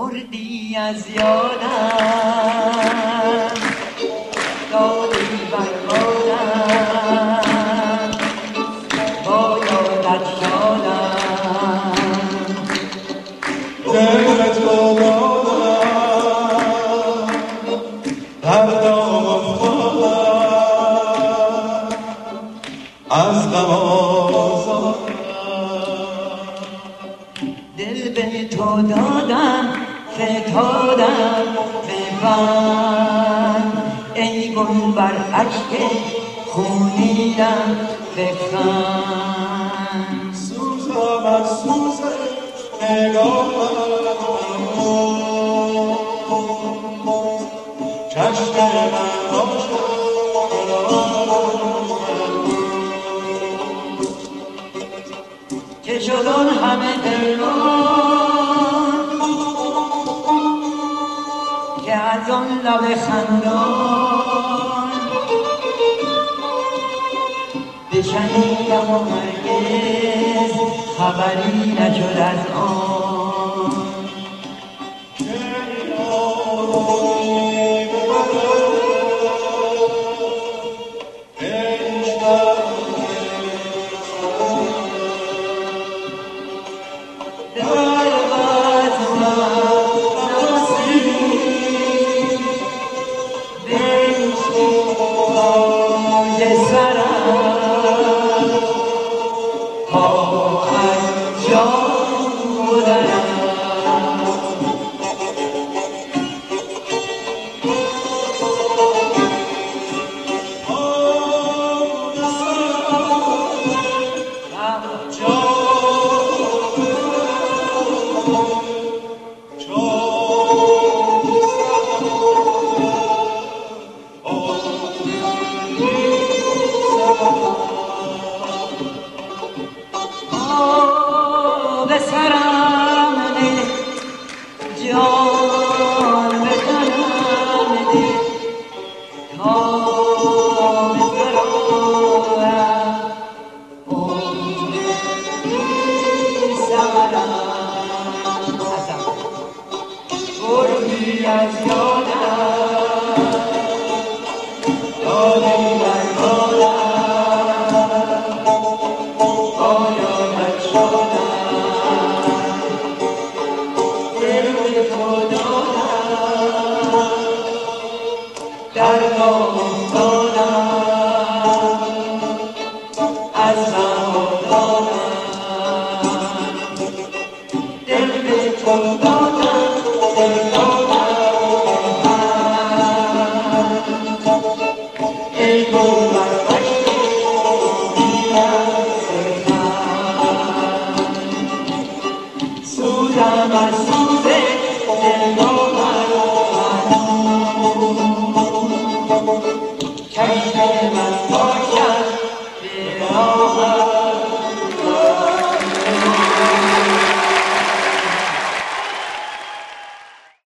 بردی از یادم، دادی بربادم، با یادت شادم، دل تو دادم، هر دام افتادم، از غم آزادم. دل به تو دادم، فتادم به بند، ای گل بر اشک خونینم بخند. سوزم از سوز نگاهم، چشم من باشد که شد آن همه پیمان که از آن لب خندان بشنیدم و هرگز خبری نشد از آن. از یادم دادی بربادم، با یادت شدم، دل به تو دادم، در